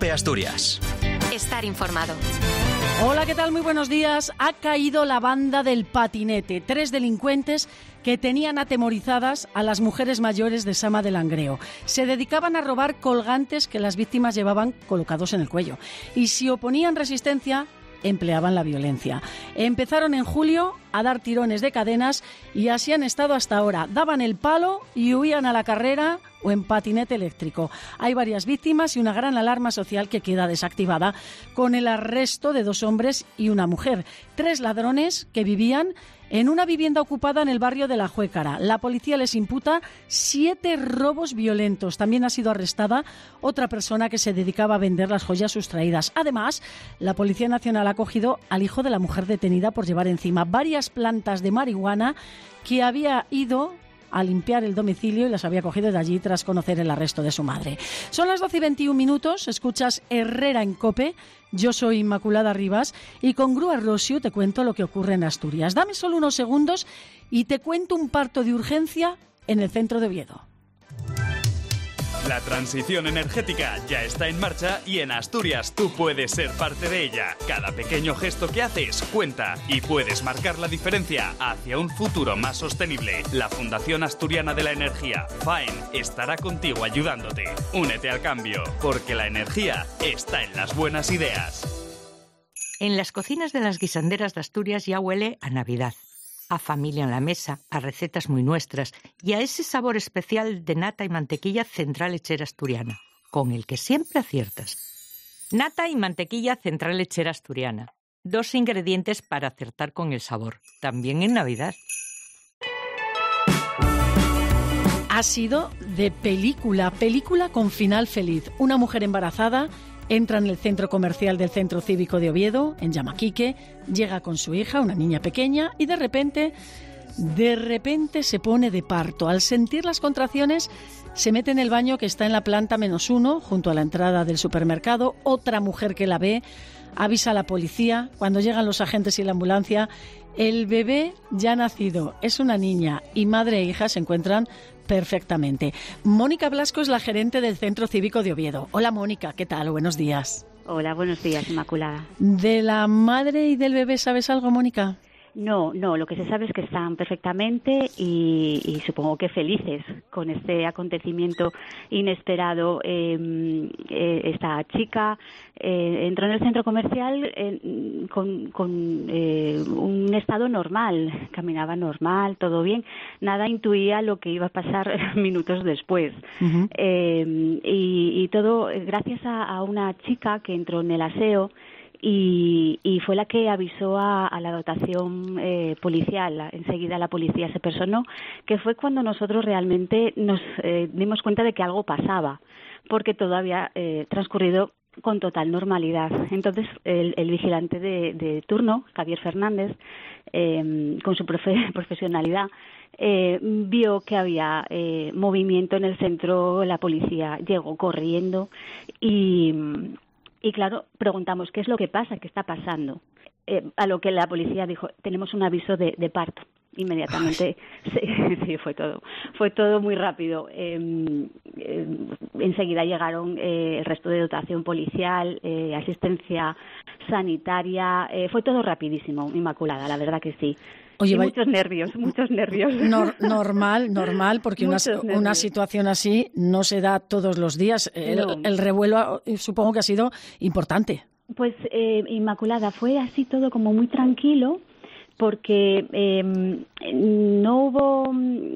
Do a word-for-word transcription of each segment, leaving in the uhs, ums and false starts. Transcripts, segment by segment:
de Asturias. Estar informado. Hola, ¿qué tal? Muy buenos días. Ha caído la banda del patinete. Tres delincuentes que tenían atemorizadas a las mujeres mayores de Sama de Langreo. Se dedicaban a robar colgantes que las víctimas llevaban colocados en el cuello. Y si oponían resistencia, empleaban la violencia. Empezaron en julio a dar tirones de cadenas y así han estado hasta ahora. Daban el palo y huían a la carrera o en patinete eléctrico. Hay varias víctimas y una gran alarma social que queda desactivada con el arresto de dos hombres y una mujer. Tres ladrones que vivían en una vivienda ocupada en el barrio de La Juécara. La policía les imputa siete robos violentos. También ha sido arrestada otra persona que se dedicaba a vender las joyas sustraídas. Además, la Policía Nacional ha cogido al hijo de la mujer detenida por llevar encima varias plantas de marihuana que había ido a limpiar el domicilio y las había cogido de allí tras conocer el arresto de su madre. Son las doce y veintiún minutos, escuchas Herrera en COPE, yo soy Inmaculada Rivas y con Grúa Rosio te cuento lo que ocurre en Asturias. Dame solo unos segundos y te cuento un parto de urgencia en el centro de Oviedo. La transición energética ya está en marcha y en Asturias tú puedes ser parte de ella. Cada pequeño gesto que haces cuenta y puedes marcar la diferencia hacia un futuro más sostenible. La Fundación Asturiana de la Energía, FAEN, estará contigo ayudándote. Únete al cambio, porque la energía está en las buenas ideas. En las cocinas de las guisanderas de Asturias ya huele a Navidad, a familia en la mesa, a recetas muy nuestras y a ese sabor especial de nata y mantequilla Central Lechera Asturiana, con el que siempre aciertas. Nata y mantequilla Central Lechera Asturiana, dos ingredientes para acertar con el sabor, también en Navidad. Ha sido de película, película con final feliz. Una mujer embarazada entra en el centro comercial del Centro Cívico de Oviedo, en Llamaquique, llega con su hija, una niña pequeña, y de repente, de repente se pone de parto. Al sentir las contracciones, se mete en el baño que está en la planta menos uno, junto a la entrada del supermercado. Otra mujer que la ve avisa a la policía. Cuando llegan los agentes y la ambulancia, el bebé ya ha nacido. Es una niña y madre e hija se encuentran perfectamente. Mónica Blasco es la gerente del Centro Cívico de Oviedo. Hola Mónica, ¿qué tal? Buenos días. Hola, buenos días, Inmaculada. ¿De la madre y del bebé sabes algo, Mónica? No, no, lo que se sabe es que están perfectamente y, y supongo que felices con este acontecimiento inesperado. Eh, eh, esta chica eh, entró en el centro comercial eh, con, con eh, un estado normal, caminaba normal, todo bien, nada intuía lo que iba a pasar minutos después. Uh-huh. Eh, y, y todo gracias a, a una chica que entró en el aseo Y, y fue la que avisó a, a la dotación eh, policial. La, enseguida la policía se personó, que fue cuando nosotros realmente nos eh, dimos cuenta de que algo pasaba, porque todo había eh, transcurrido con total normalidad. Entonces el, el vigilante de, de turno, Javier Fernández, eh, con su profe, profesionalidad, eh, vio que había eh, movimiento en el centro. La policía llegó corriendo y... Y claro, preguntamos, ¿qué es lo que pasa? ¿Qué está pasando? Eh, a lo que la policía dijo, tenemos un aviso de, de parto. Inmediatamente, sí, sí, fue todo. Fue todo muy rápido. Eh, eh, enseguida llegaron eh, el resto de dotación policial, eh, asistencia sanitaria. Eh, fue todo rapidísimo, Inmaculada, la verdad que sí. Oye, y muchos nervios, muchos nervios. Nor, normal, normal, porque una, una situación así no se da todos los días. El, no. el revuelo supongo que ha sido importante. Pues, eh, Inmaculada, fue así todo como muy tranquilo, porque eh, no hubo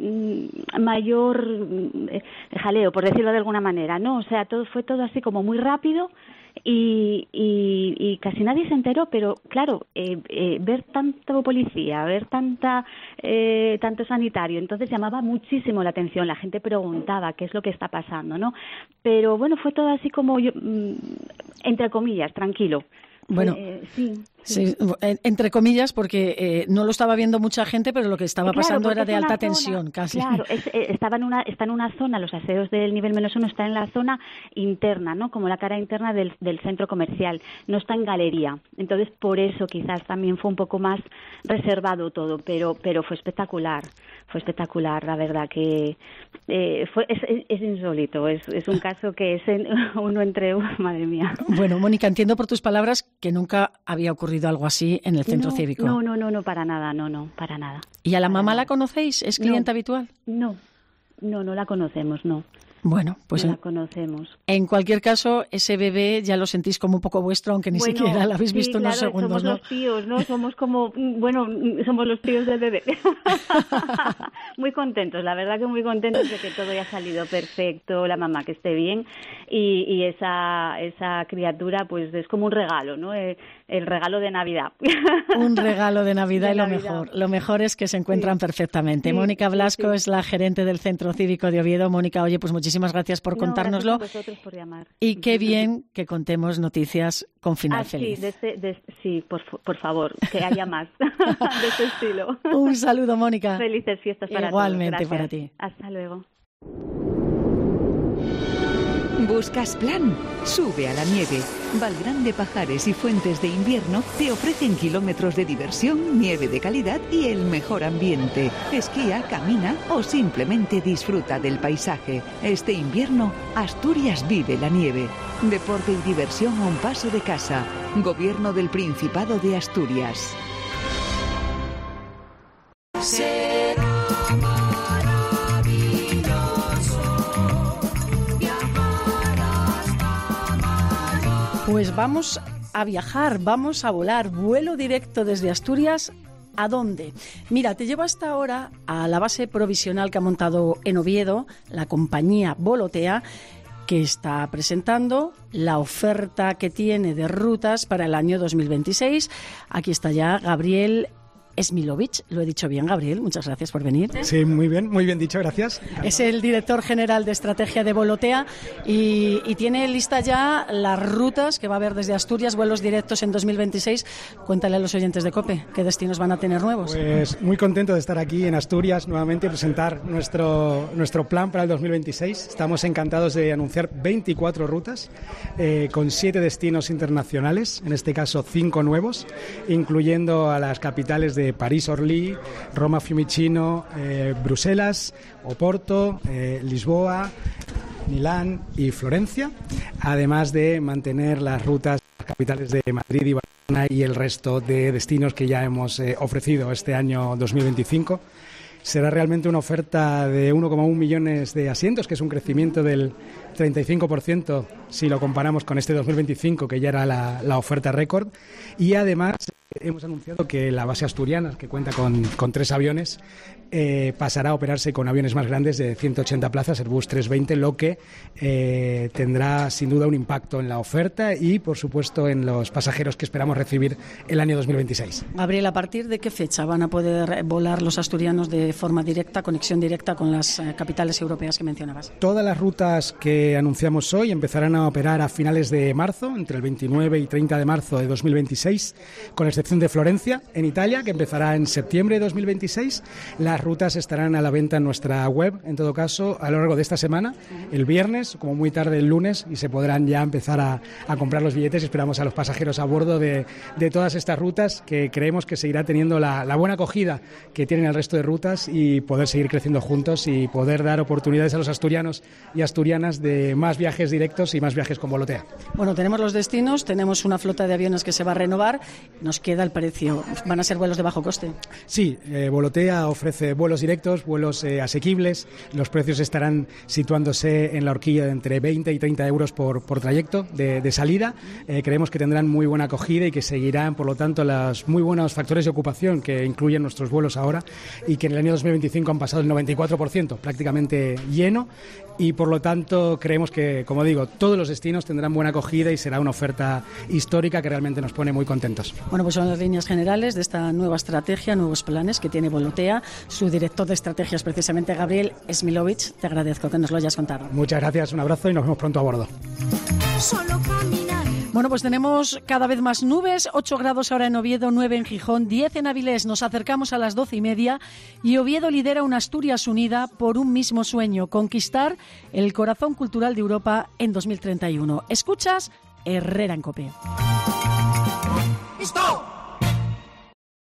mayor jaleo, por decirlo de alguna manera, ¿no? O sea, todo fue todo así como muy rápido. Y, y, y casi nadie se enteró, pero claro, eh, eh, ver tanto policía, ver tanta eh, tanto sanitario, entonces llamaba muchísimo la atención, la gente preguntaba qué es lo que está pasando, ¿no? Pero bueno, fue todo así como, yo, entre comillas, tranquilo. Bueno, eh, sí. Sí, entre comillas, porque eh, no lo estaba viendo mucha gente, pero lo que estaba claro, pasando era de alta zona, tensión, casi. Claro, es, eh, estaba en una, está en una zona, los aseos del nivel menos uno está en la zona interna, ¿no? Como la cara interna del, del centro comercial, no está en galería. Entonces, por eso quizás también fue un poco más reservado todo, pero, pero fue espectacular, fue espectacular, la verdad que eh, fue, es, es, es insólito, es, es un caso que es en, uno entre, madre mía. Bueno, Mónica, entiendo por tus palabras que nunca había ocurrido algo así en el centro no, cívico. No, no, no, no, para nada, no, no, para nada. ¿Y a la para mamá nada. la conocéis? ¿Es clienta no, habitual? No, no, no la conocemos, no. Bueno, pues no en, la conocemos. En cualquier caso, ese bebé ya lo sentís como un poco vuestro, aunque ni bueno, siquiera lo habéis sí, visto claro, unos segundos, somos ¿no? los tíos, ¿no? Somos como, bueno, somos los tíos del bebé. Muy contentos, la verdad que muy contentos de que todo haya salido perfecto, la mamá que esté bien y, y esa esa criatura, pues es como un regalo, ¿no? El, el regalo de Navidad. Un regalo de Navidad de y lo Navidad. mejor. Lo mejor es que se encuentran sí. perfectamente. Sí, Mónica Blasco sí, sí. es la gerente del Centro Cívico de Oviedo. Mónica, oye, pues muchísimas gracias por No, contárnoslo. gracias a vosotros por llamar. Y qué bien que contemos noticias con final ah, feliz. Sí, de este, de, sí por, por favor, que haya más de este estilo. Un saludo, Mónica. Felices fiestas para Igualmente todos. para ti. Hasta luego. ¿Buscas plan? Sube a la nieve. Valgrande Pajares y Fuentes de Invierno te ofrecen kilómetros de diversión, nieve de calidad y el mejor ambiente. Esquía, camina o simplemente disfruta del paisaje. Este invierno, Asturias vive la nieve. Deporte y diversión a un paso de casa. Gobierno del Principado de Asturias. Pues vamos a viajar, vamos a volar, vuelo directo desde Asturias. ¿A dónde? Mira, te llevo hasta ahora a la base provisional que ha montado en Oviedo la compañía Volotea, que está presentando la oferta que tiene de rutas para el año dos mil veintiséis. Aquí está ya Gabriel Smilovich, lo he dicho bien, Gabriel, muchas gracias por venir. Sí, muy bien, muy bien dicho, gracias. Es el director general de estrategia de Volotea y, y tiene lista ya las rutas que va a haber desde Asturias, vuelos directos en dos mil veintiséis. Cuéntale a los oyentes de COPE, ¿qué destinos van a tener nuevos? Pues muy contento de estar aquí en Asturias nuevamente, presentar nuestro, nuestro plan para el dos mil veintiséis. Estamos encantados de anunciar veinticuatro rutas eh, con siete destinos internacionales, en este caso cinco nuevos, incluyendo a las capitales de París-Orly, Roma-Fiumicino, eh, Bruselas, Oporto, eh, Lisboa, Milán y Florencia, además de mantener las rutas capitales de Madrid y Barcelona y el resto de destinos que ya hemos eh, ofrecido este año dos mil veinticinco. Será realmente una oferta de uno coma uno millones de asientos, que es un crecimiento del treinta y cinco por ciento si lo comparamos con este dos mil veinticinco, que ya era la, la oferta récord. Y además hemos anunciado que la base asturiana, que cuenta con, con tres aviones, eh, pasará a operarse con aviones más grandes de ciento ochenta plazas, Airbus trescientos veinte, lo que eh, tendrá sin duda un impacto en la oferta y, por supuesto, en los pasajeros que esperamos recibir el año dos mil veintiséis. Gabriel, ¿a partir de qué fecha van a poder volar los asturianos de forma directa, conexión directa con las eh, capitales europeas que mencionabas? Todas las rutas que anunciamos hoy empezarán a operar a finales de marzo, entre el veintinueve y treinta de marzo de dos mil veintiséis, con excepción de Florencia, en Italia, que empezará en septiembre de dos mil veintiséis. Las rutas estarán a la venta en nuestra web, en todo caso, a lo largo de esta semana, el viernes, como muy tarde el lunes, y se podrán ya empezar a, a comprar los billetes. Esperamos a los pasajeros a bordo de, de todas estas rutas, que creemos que seguirá teniendo la, la buena acogida que tienen el resto de rutas y poder seguir creciendo juntos y poder dar oportunidades a los asturianos y asturianas de más viajes directos y más viajes con Volotea. Bueno, tenemos los destinos, tenemos una flota de aviones que se va a renovar, nos queda el precio. ¿Van a ser vuelos de bajo coste? Sí, eh, Volotea ofrece vuelos directos, vuelos eh, asequibles. Los precios estarán situándose en la horquilla de entre veinte y treinta euros por, por trayecto de, de salida. Eh, creemos que tendrán muy buena acogida y que seguirán, por lo tanto, los muy buenos factores de ocupación que incluyen nuestros vuelos ahora y que en el año dos mil veinticinco han pasado el noventa y cuatro por ciento, prácticamente lleno. Y por lo tanto creemos que, como digo, todos los destinos tendrán buena acogida y será una oferta histórica que realmente nos pone muy contentos. Bueno, pues son las líneas generales de esta nueva estrategia, nuevos planes que tiene Volotea. Su director de estrategia es precisamente Gabriel Smilovich. Te agradezco que nos lo hayas contado. Muchas gracias, un abrazo y nos vemos pronto a bordo. Solo caminar Bueno, pues tenemos cada vez más nubes, ocho grados ahora en Oviedo, nueve en Gijón, diez en Avilés. Nos acercamos a las doce y media y Oviedo lidera una Asturias unida por un mismo sueño, conquistar el corazón cultural de Europa en dos mil treinta y uno. Escuchas Herrera en COPE. ¡Listo!